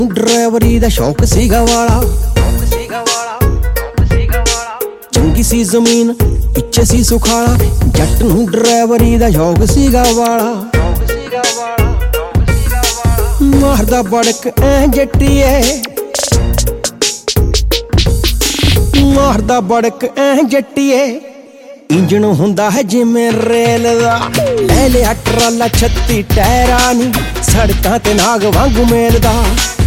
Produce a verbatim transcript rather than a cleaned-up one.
ਡਰਾਈਵਰੀ ਦਾ ਸ਼ੌਕ ਸੀਗਾ ਵਾਲਾ, ਚੰਗੀ ਸੀ ਜ਼ਮੀਨ ਪਿੱਛੇ ਸੀ ਸੁਖਾਲਾ। ਜੱਟ ਨੂੰ ਡਰਾਈਵਰੀ ਦਾ ਸ਼ੌਕ ਸੀਗਾ ਵਾਲਾ, ਮਾਰਦਾ ਬੜਕ ਐ ਜੱਟੀਏ, ਮਾਰਦਾ ਬੜਕ ਐ ਜੱਟੀਏ। ਇੰਜਣ ਹੁੰਦਾ ਹੈ ਜਿਵੇਂ ਰੇਲ ਦਾ, ਲੈ ਲਿਆ ਟਰਾਲਾ ਛੱਤੀ ਟਾਇਰਾਂ ਨੂੰ, ਸੜਕਾਂ ਤੇ ਨਾਗ ਵਾਂਗੂ ਮੇਲਦਾ।